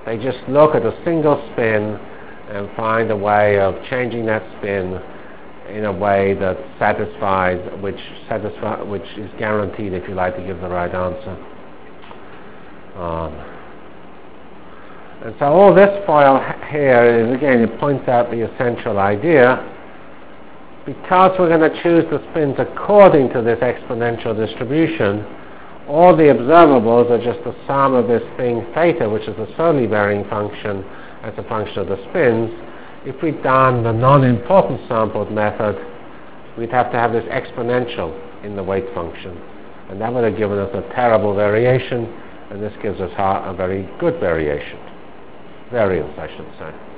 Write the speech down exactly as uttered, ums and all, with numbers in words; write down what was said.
They just look at a single spin and find a way of changing that spin in a way that satisfies, which satisfy, which is guaranteed, if you like, to give the right answer. Um, and so all this foil here is, again, it points out the essential idea. Because we're going to choose the spins according to this exponential distribution, all the observables are just the sum of this thing theta, which is the solely varying function as a function of the spins. If we'd done the non-important sampled method, we'd have to have this exponential in the weight function. And that would have given us a terrible variation, and this gives us a very good variation. Variance, I should say.